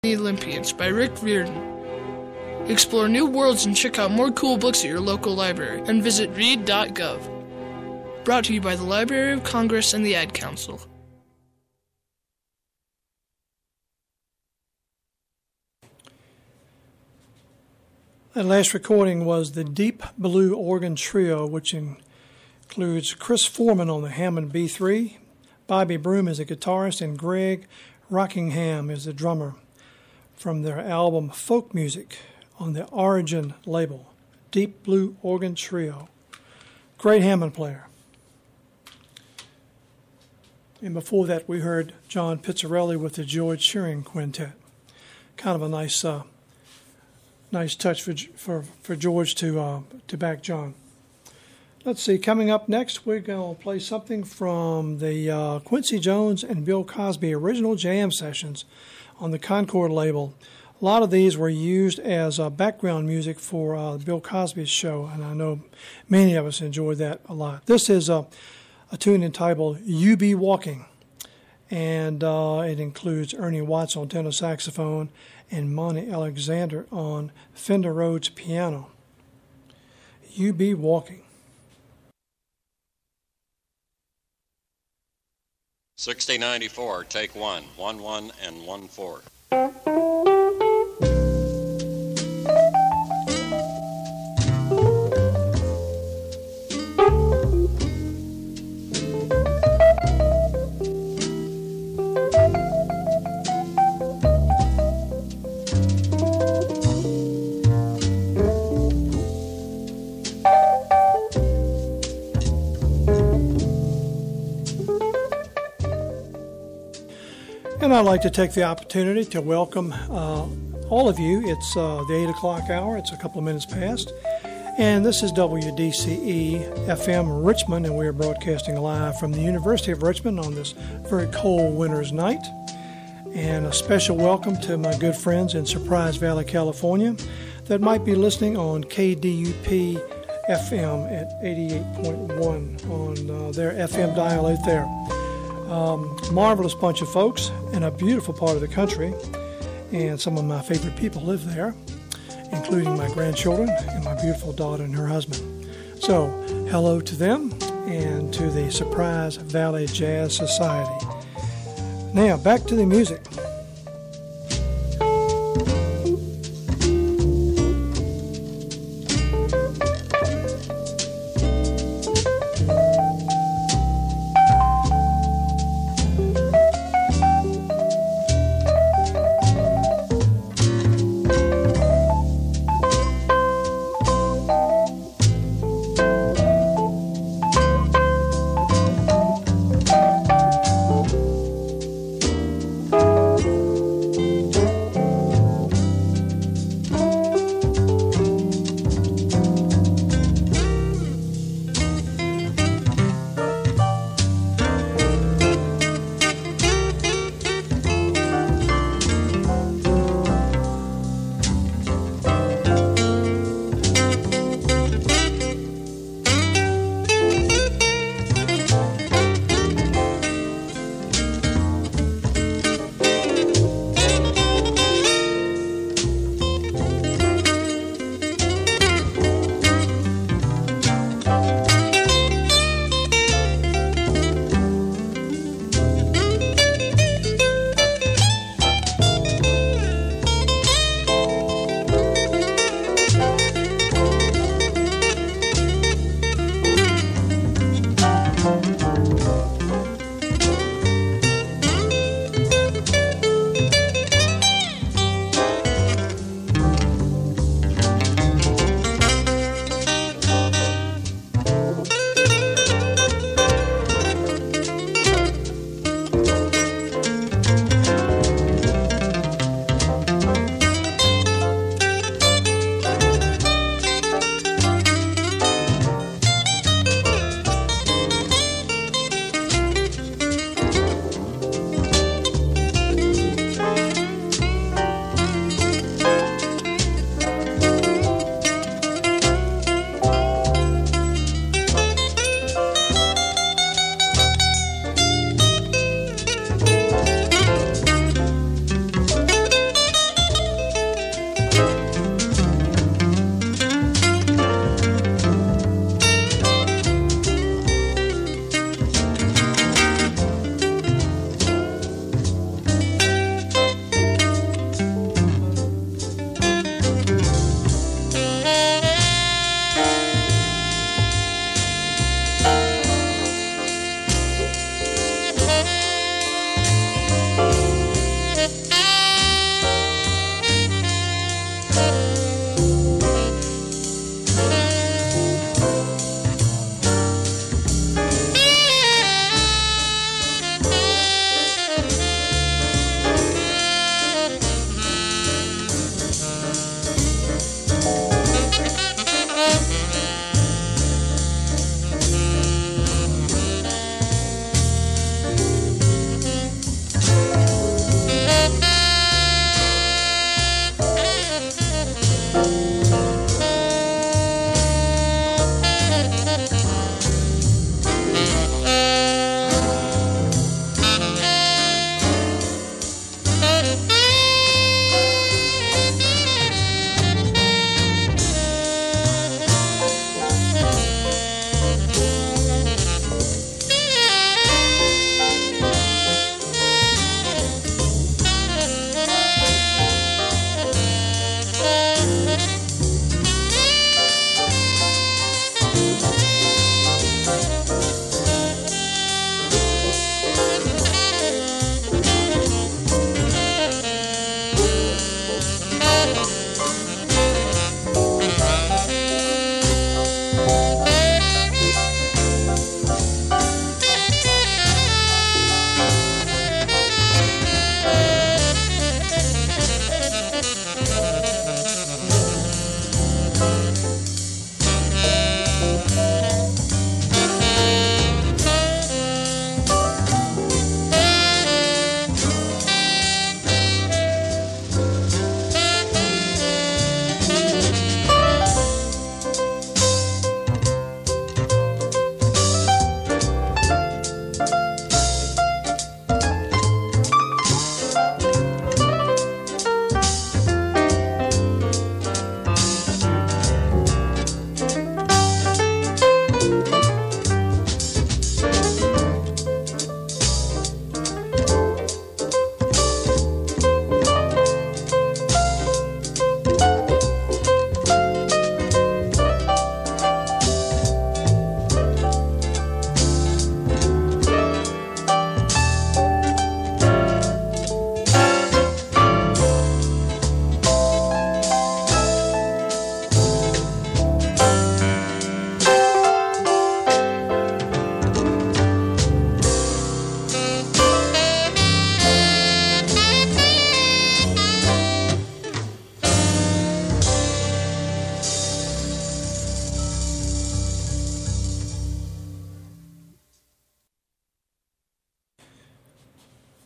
The Olympians by Rick Riordan. Explore new worlds and check out more cool books at your local library and visit read.gov. Brought to you by the Library of Congress and the Ad Council. That last recording was the Deep Blue Organ Trio, which includes Chris Foreman on the Hammond B3, Bobby Broom is a guitarist, and Greg Rockingham is the drummer, from their album Folk Music on the Origin label. Deep Blue Organ Trio. Great Hammond player. And before that, we heard John Pizzarelli with the George Shearing Quintet. Kind of a nice touch for George to back John. Let's see, coming up next, we're going to play something from the Quincy Jones and Bill Cosby original jam sessions on the Concord label. A lot of these were used as background music for Bill Cosby's show, and I know many of us enjoyed that a lot. This is a tune entitled You Be Walking, and it includes Ernie Watts on tenor saxophone and Monty Alexander on Fender Rhodes piano. You Be Walking. 6094, take 1, 1-1 and 1-4. And I'd like to take the opportunity to welcome all of you. It's the 8 o'clock hour. It's a couple of minutes past. And this is WDCE FM Richmond, and we are broadcasting live from the University of Richmond on this very cold winter's night. And a special welcome to my good friends in Surprise Valley, California, that might be listening on KDUP FM at 88.1 on their FM dial out there. Marvelous bunch of folks in a beautiful part of the country, and some of my favorite people live there, including my grandchildren and my beautiful daughter and her husband. So, hello to them and to the Surprise Valley Jazz Society. Now, back to the music.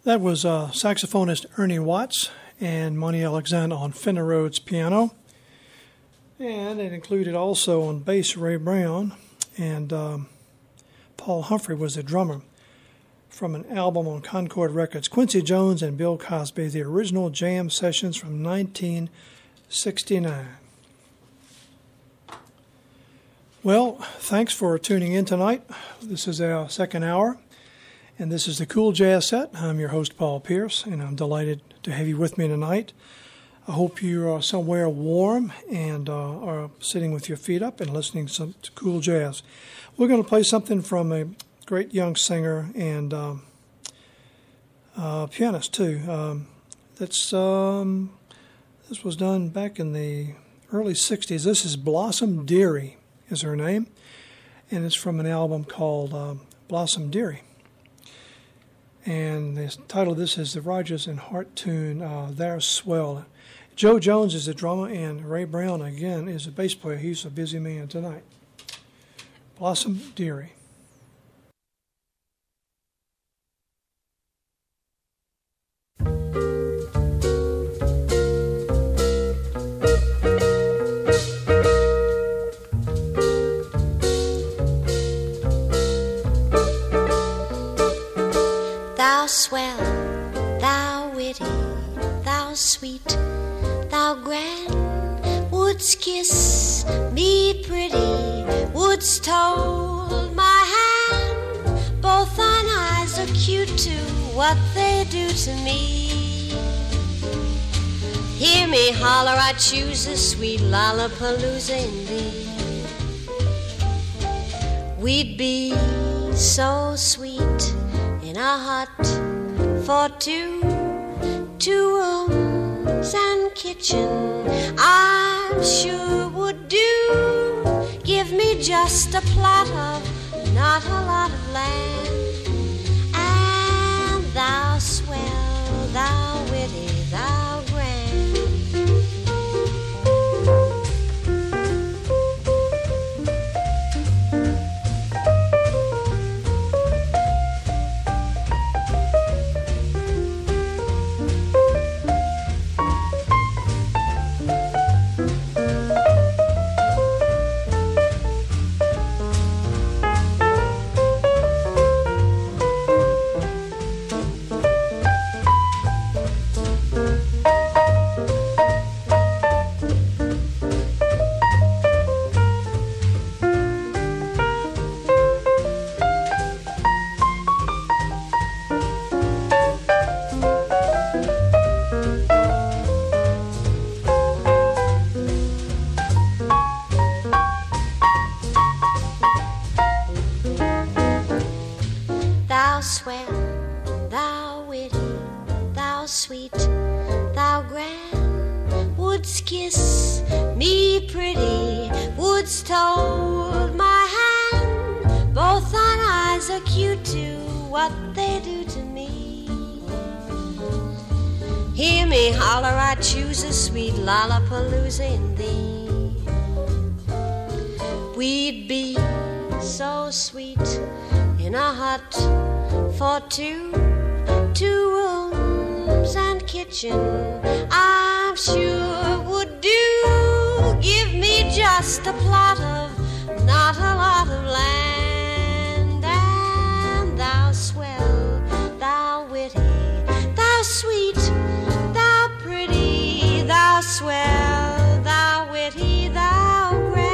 That was saxophonist Ernie Watts and Monty Alexander on Fender Rhodes piano. And it included also on bass Ray Brown, and Paul Humphrey was the drummer, from an album on Concord Records, Quincy Jones and Bill Cosby, the original jam sessions from 1969. Well, thanks for tuning in tonight. This is our second hour, and this is the Cool Jazz Set. I'm your host, Paul Pierce, and I'm delighted to have you with me tonight. I hope you are somewhere warm and are sitting with your feet up and listening to cool jazz. We're going to play something from a great young singer and pianist, too. This was done back in the early 60s. This is Blossom Dearie is her name, and it's from an album called Blossom Dearie. And the title of this is the Rodgers and Hart tune, Thou Swell. Joe Jones is the drummer, and Ray Brown, again, is the bass player. He's a busy man tonight. Blossom Dearie. Thou swell, thou witty, thou sweet, thou grand, wouldst kiss me pretty, wouldst hold my hand. Both thine eyes are cute to what they do to me. Hear me holler, I choose a sweet lollapalooza in thee. We'd be so sweet in a hut for two rooms and kitchen, I'm sure would do. Give me just a plot of, not a lot of land, and thou swell, thou witty, thou grand. Thou swell, thou witty, thou sweet, thou grand, wouldst kiss me pretty, wouldst hold my hand. Both thine eyes are cute to what they do to me. Hear me holler, I choose a sweet lollapalooza in thee. We'd be so sweet in a hut for two rooms and kitchen, I'm sure would do. Give me just a plot of, not a lot of land, and thou swell, thou witty, thou sweet, thou pretty, thou swell, thou witty, thou grand.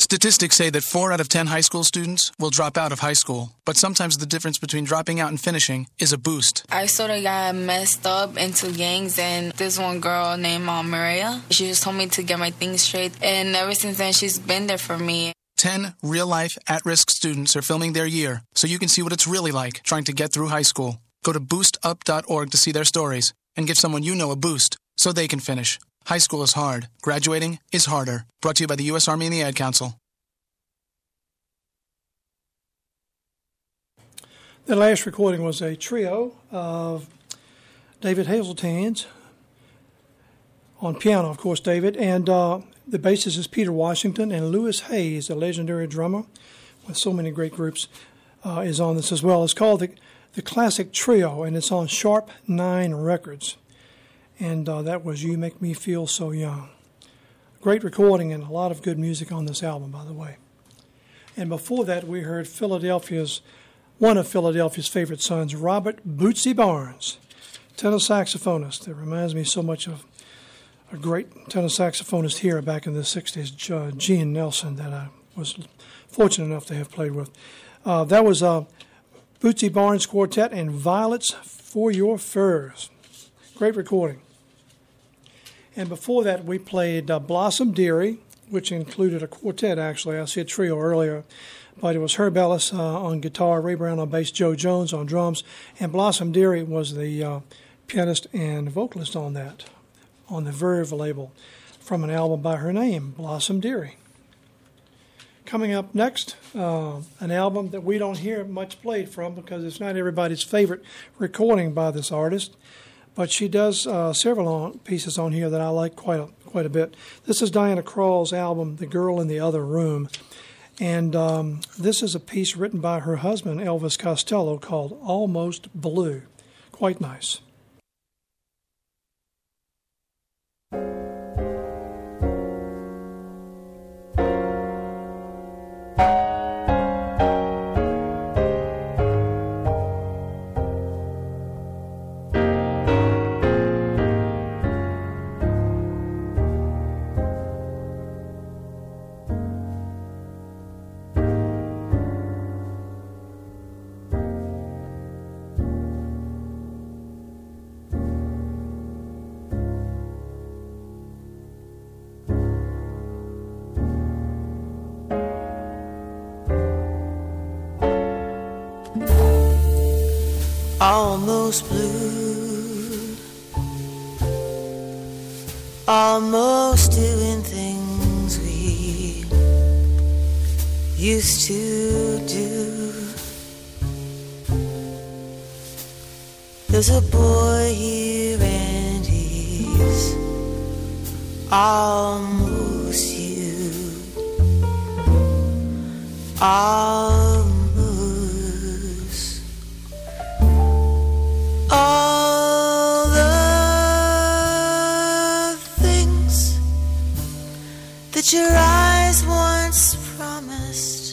Statistics say that 4 out of 10 high school students will drop out of high school, but sometimes the difference between dropping out and finishing is a boost. I sort of got messed up into gangs, and there's one girl named Maria. She just told me to get my things straight, and ever since then, she's been there for me. 10 real-life, at-risk students are filming their year, so you can see what it's really like trying to get through high school. Go to boostup.org to see their stories and give someone you know a boost so they can finish. High school is hard. Graduating is harder. Brought to you by the U.S. Army and the Ad Council. The last recording was a trio of David Hazeltine on piano, of course, David, and the bassist is Peter Washington, and Lewis Hayes, a legendary drummer with so many great groups, is on this as well. It's called the Classic Trio, and it's on Sharp 9 Records. And that was You Make Me Feel So Young. Great recording and a lot of good music on this album, by the way. And before that, we heard one of Philadelphia's favorite sons, Robert Bootsy Barnes, tenor saxophonist. That reminds me so much of a great tenor saxophonist here back in the 60s, Gene Nelson, that I was fortunate enough to have played with. That was Bootsy Barnes Quartet and Violets for Your Furs. Great recording. And before that, we played Blossom Dearie, which included a quartet, actually. I said trio earlier, but it was Herb Ellis on guitar, Ray Brown on bass, Joe Jones on drums, and Blossom Dearie was the pianist and vocalist on that, on the Verve label, from an album by her name, Blossom Dearie. Coming up next, an album that we don't hear much played from because it's not everybody's favorite recording by this artist, but she does several pieces on here that I like quite a bit. This is Diana Krall's album, The Girl in the Other Room, and this is a piece written by her husband, Elvis Costello, called Almost Blue. Quite nice. Almost blue, almost doing things we used to do. There's a boy here and he's almost you, almost. All the things that your eyes once promised,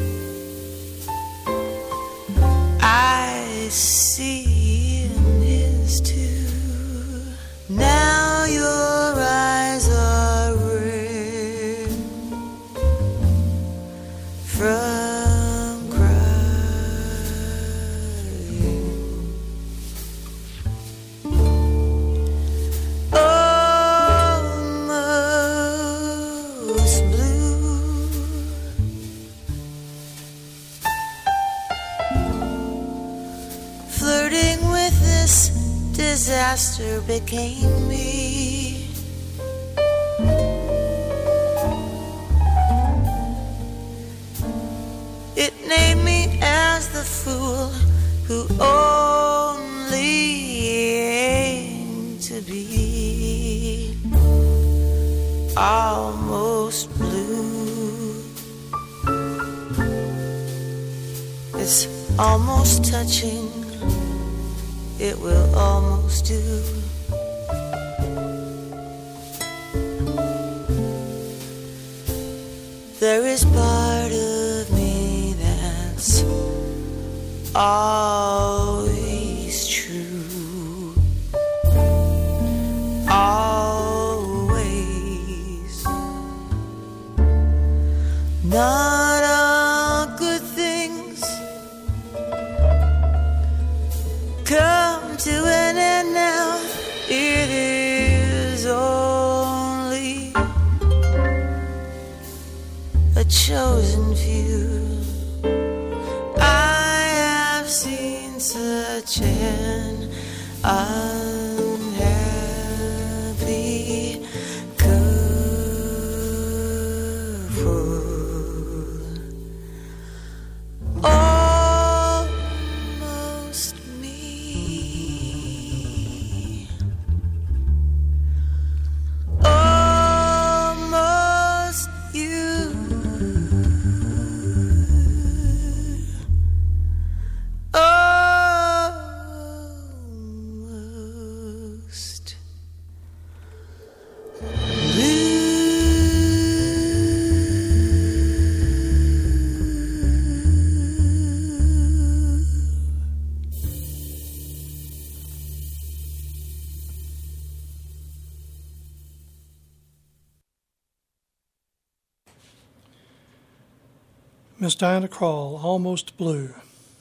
I see in his too. Now your eyes are red from crying. Almost blue, flirting with this disaster became me. It named me as the fool who only aimed to be almost blue. It's almost touching, it will almost do. There is part of me that's always true, always. chosen few. I have seen such an unhappy couple. Almost me. Almost you. Almost Miss Diana Krall, Almost Blue.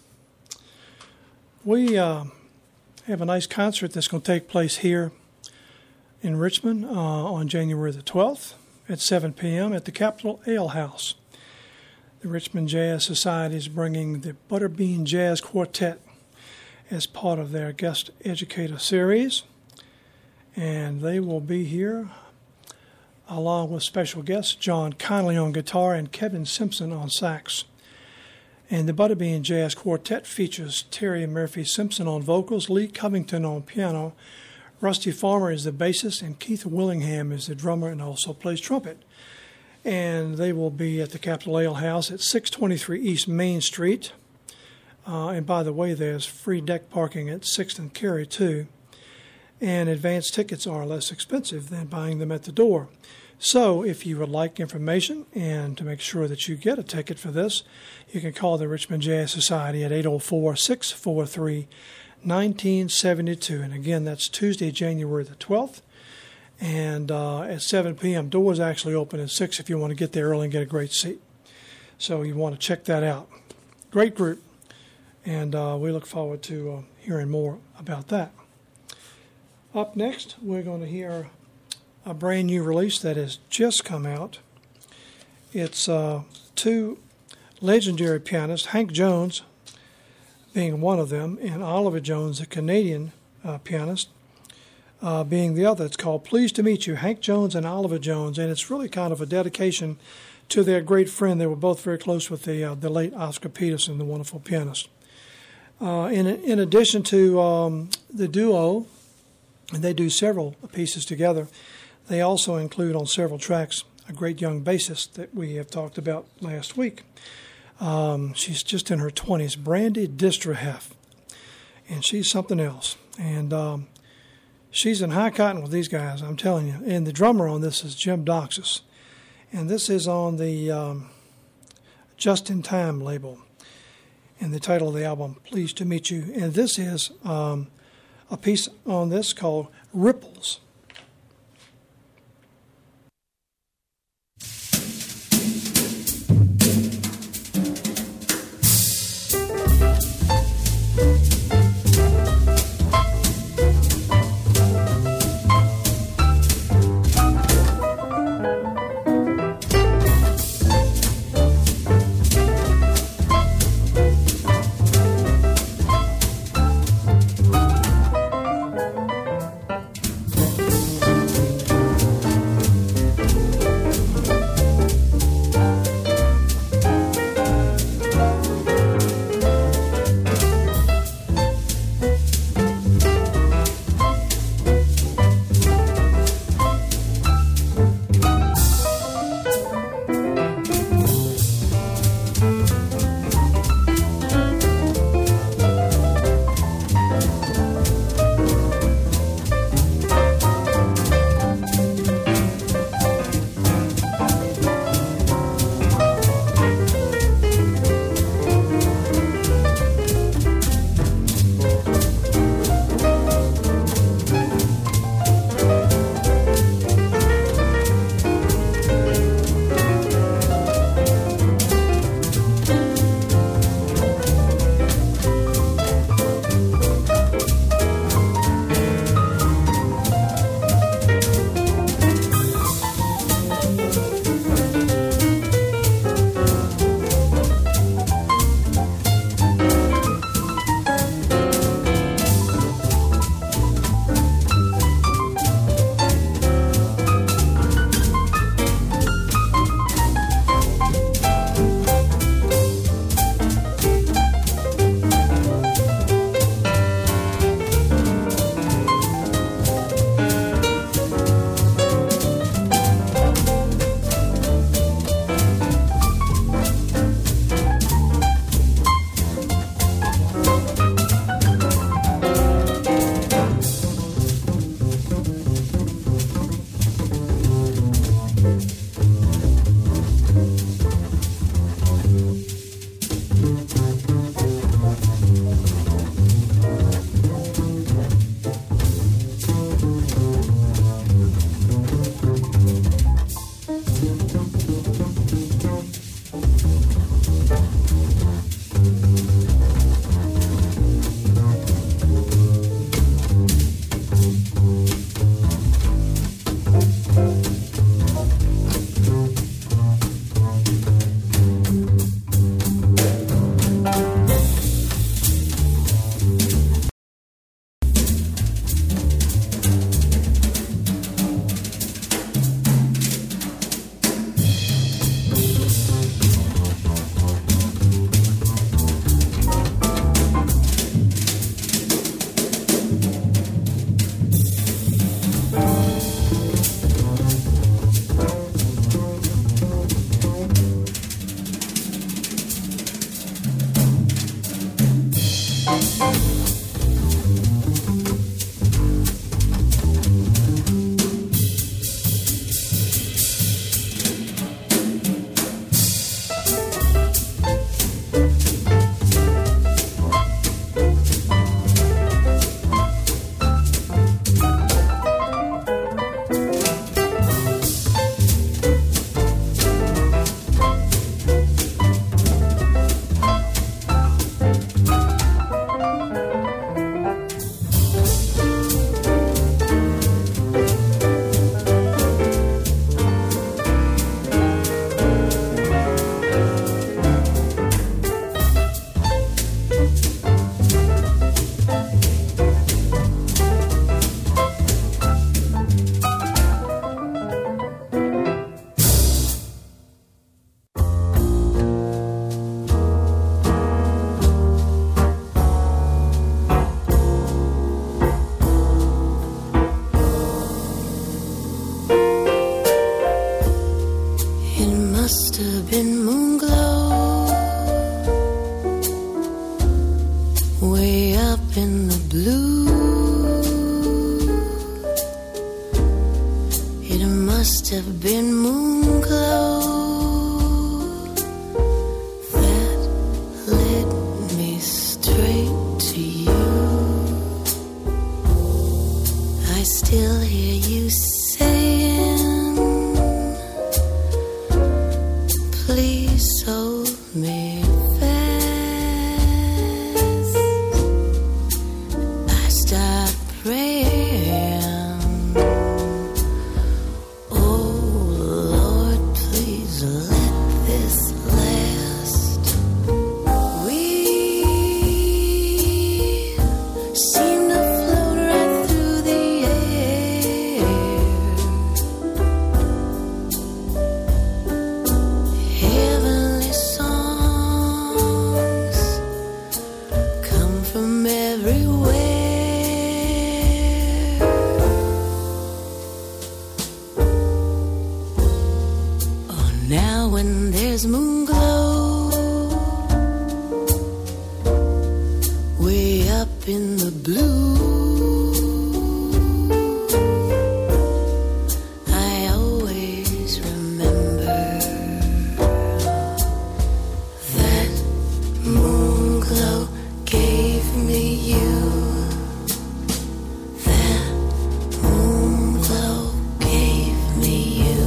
We have a nice concert that's going to take place here in Richmond on January the 12th at 7 p.m. at the Capitol Ale House. The Richmond Jazz Society is bringing the Butterbean Jazz Quartet as part of their Guest Educator Series, and they will be here along with special guests John Connolly on guitar and Kevin Simpson on sax. And the Butterbean Jazz Quartet features Terry Murphy Simpson on vocals, Lee Covington on piano, Rusty Farmer is the bassist, and Keith Willingham is the drummer and also plays trumpet. And they will be at the Capitol Ale House at 623 East Main Street. And by the way, there's free deck parking at 6th and Cary too. And advance tickets are less expensive than buying them at the door. So if you would like information and to make sure that you get a ticket for this, you can call the Richmond Jazz Society at 804-643-1972. And again, that's Tuesday, January the 12th. And at 7 p.m. Doors actually open at 6 if you want to get there early and get a great seat. So you want to check that out. Great group. And we look forward to hearing more about that. Up next, we're going to hear a brand new release that has just come out. It's two legendary pianists, Hank Jones being one of them, and Oliver Jones, a Canadian pianist, being the other. It's called Pleased to Meet You, Hank Jones and Oliver Jones, and it's really kind of a dedication to their great friend. They were both very close with the late Oscar Peterson, the wonderful pianist. In addition to the duo, and they do several pieces together, they also include on several tracks a great young bassist that we have talked about last week. She's just in her 20s, Brandy Distrahef, and she's something else. And she's in high cotton with these guys, I'm telling you. And the drummer on this is Jim Doxas. And this is on the Just in Time label. And the title of the album, Pleased to Meet You. And this is a piece on this called Ripples. have been moon glow, way up in the blue. It must have been moon glow that led me straight to you. I still hear you saying, please hold me fast. I start praying, oh Lord, please let this last. We seem to float right through the air. Heavenly songs come from everywhere. Oh, now when there's moon glow, way up in the blue, I always remember that moon glow gave me you. That moon glow gave me you.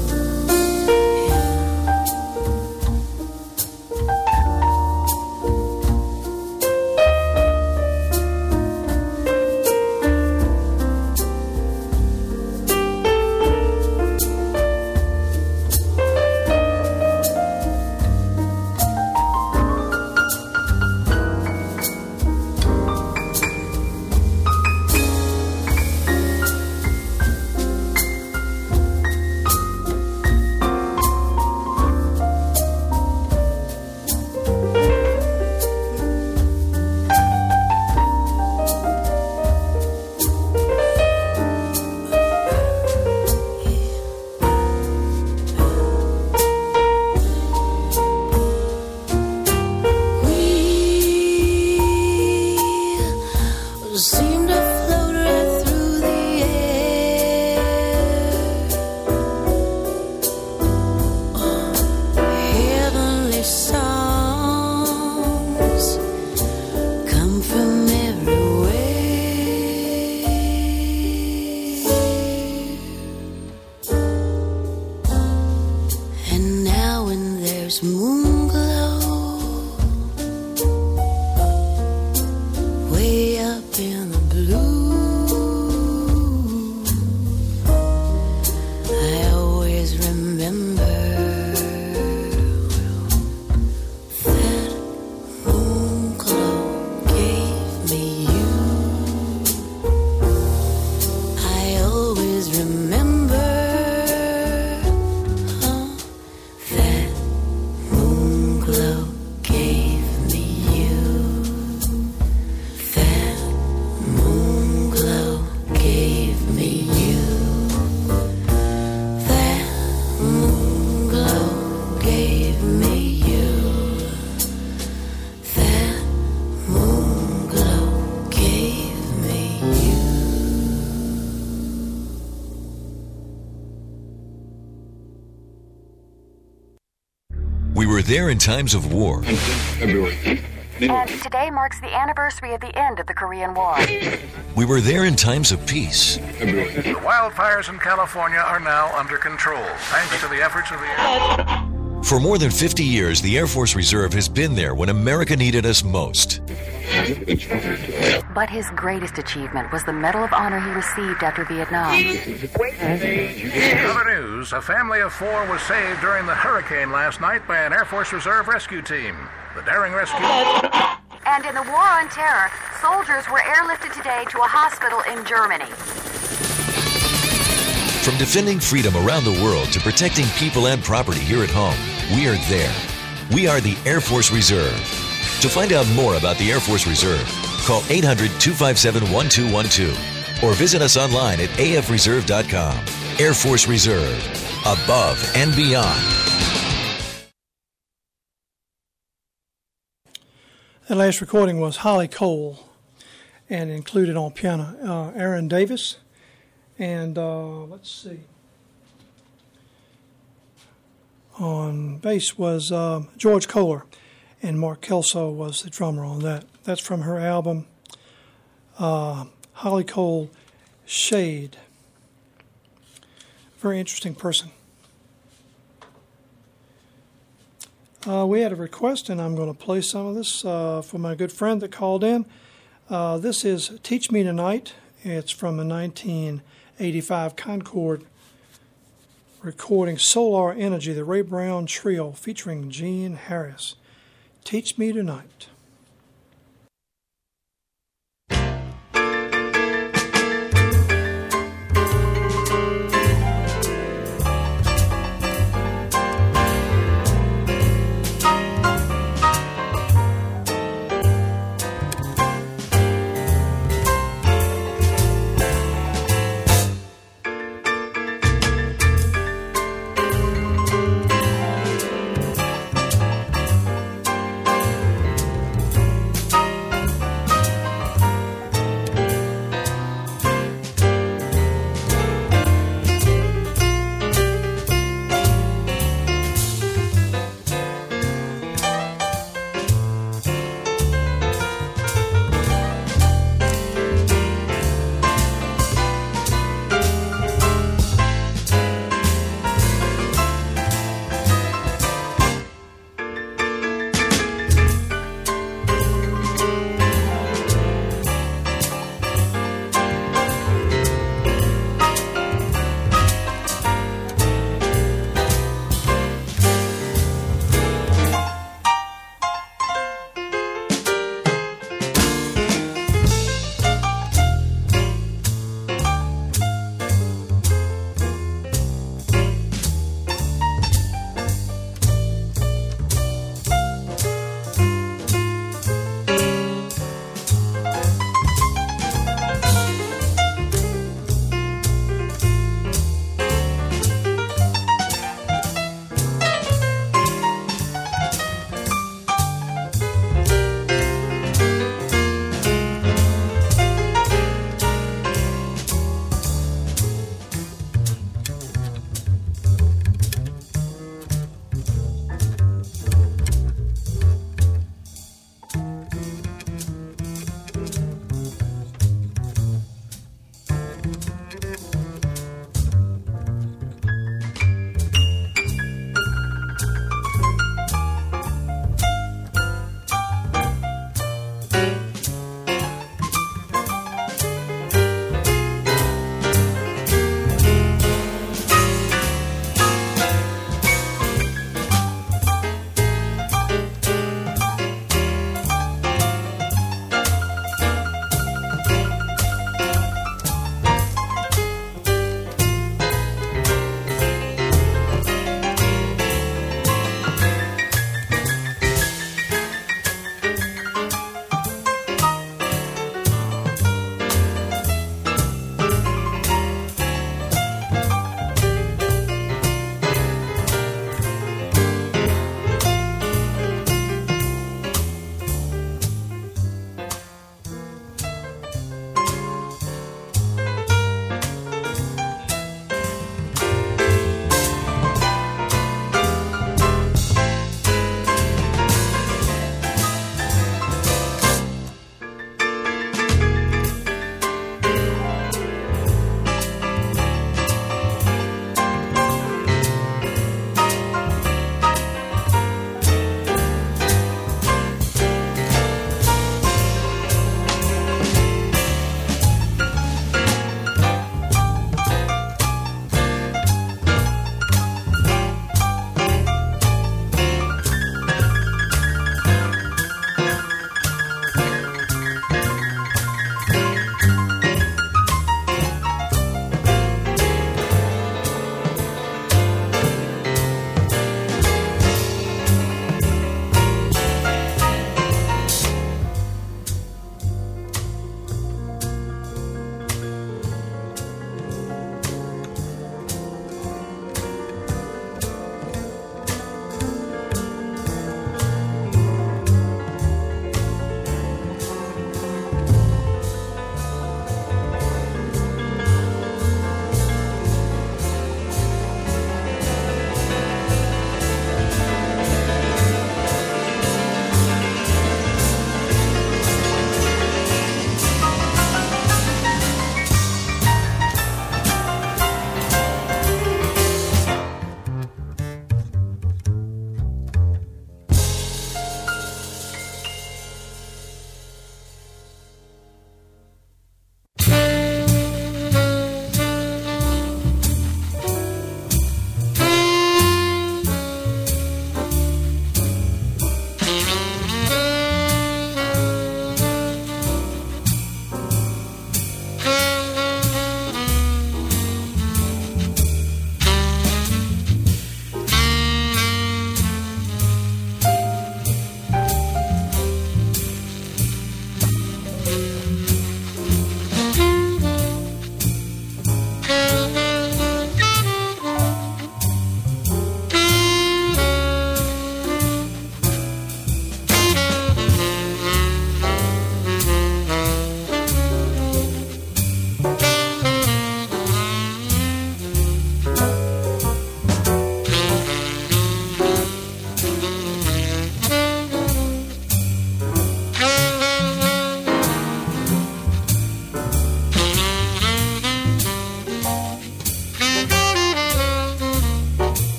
We seem to float right through the air. Oh, heavenly songs come from everywhere. And now when there's moon glow, way up in the blue, I always remember that moon glow gave me you. I always remember that moon glow gave me you. That moon glow gave me you. That moon glow gave me you. That moon glow gave me you. We were there in times of war. And today marks the anniversary of the end of the Korean War. We were there in times of peace. The wildfires in California are now under control, thanks to the efforts of the For more than 50 years, the Air Force Reserve has been there when America needed us most. But his greatest achievement was the Medal of Honor he received after Vietnam. In other news, a family of 4 was saved during the hurricane last night by an Air Force Reserve rescue team. The daring rescue... And in the War on Terror, soldiers were airlifted today to a hospital in Germany. From defending freedom around the world to protecting people and property here at home, we are there. We are the Air Force Reserve. To find out more about the Air Force Reserve, call 800-257-1212 or visit us online at afreserve.com. Air Force Reserve, above and beyond. The last recording was Holly Cole, and included on piano Aaron Davis, and let's see, on bass was George Kohler, and Mark Kelso was the drummer on that. That's from her album Holly Cole, Shade. Very interesting person. We had a request, and I'm going to play some of this for my good friend that called in. This is Teach Me Tonight. It's from a 1985 Concord recording, Solar Energy, the Ray Brown Trio, featuring Gene Harris. Teach Me Tonight.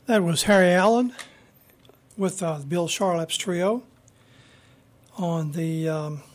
That was Harry Allen with Bill Charlap's Trio on the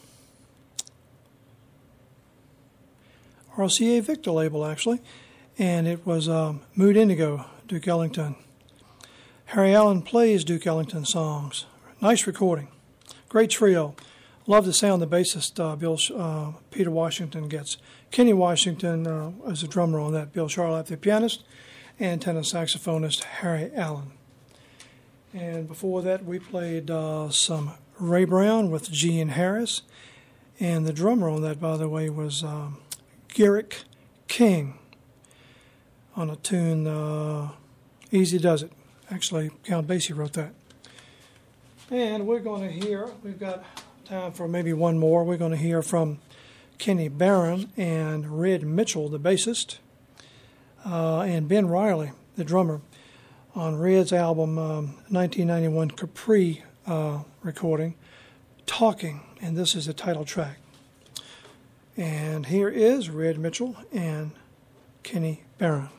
RCA Victor label, actually, and it was Mood Indigo, Duke Ellington. Harry Allen plays Duke Ellington songs. Nice recording. Great trio. Love the sound the bassist Peter Washington gets. Kenny Washington is a drummer on that. Bill Charlap, the pianist, and tenor saxophonist Harry Allen. And before that, we played some Ray Brown with Gene Harris. And the drummer on that, by the way, was Garrick King on a tune, Easy Does It. Actually, Count Basie wrote that. And we're going to hear, we've got time for maybe one more. We're going to hear from Kenny Barron and Red Mitchell, the bassist, and Ben Riley, the drummer, on Red's album 1991 Capri recording, Talking, and this is the title track. And here is Red Mitchell and Kenny Barron.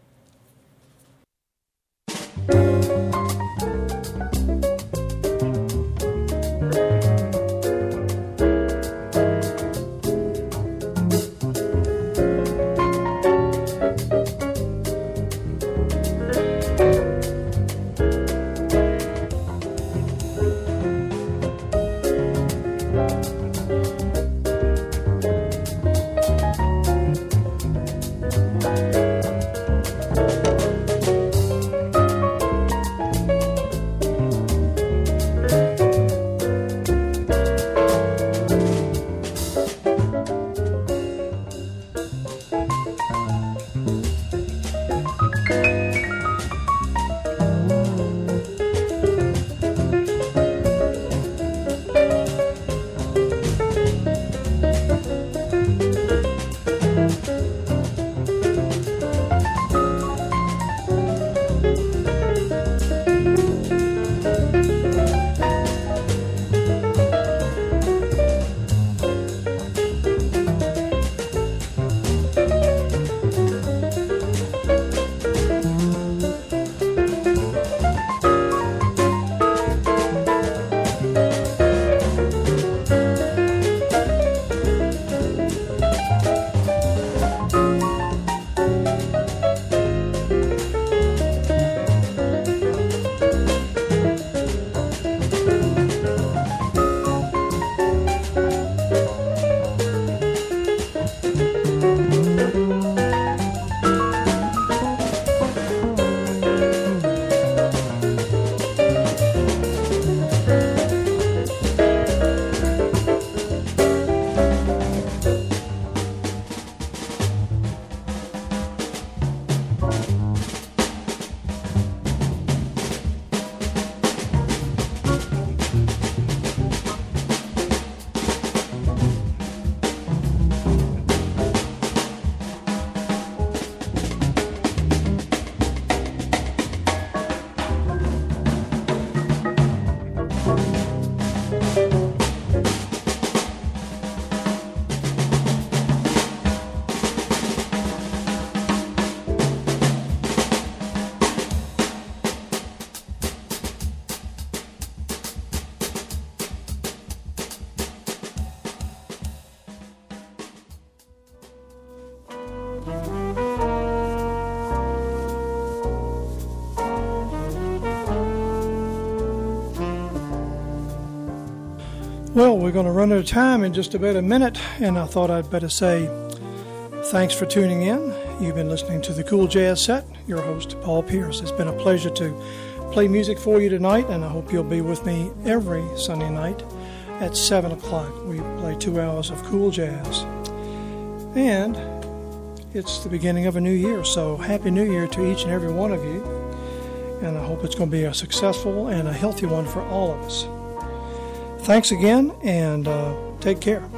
Well, we're going to run out of time in just about a minute, and I thought I'd better say thanks for tuning in. You've been listening to the Cool Jazz Set. Your host, Paul Pierce. It's been a pleasure to play music for you tonight, and I hope you'll be with me every Sunday night at 7 o'clock. We play 2 hours of cool jazz. And it's the beginning of a new year, so Happy New Year to each and every one of you. And I hope it's going to be a successful and a healthy one for all of us. Thanks again, and take care.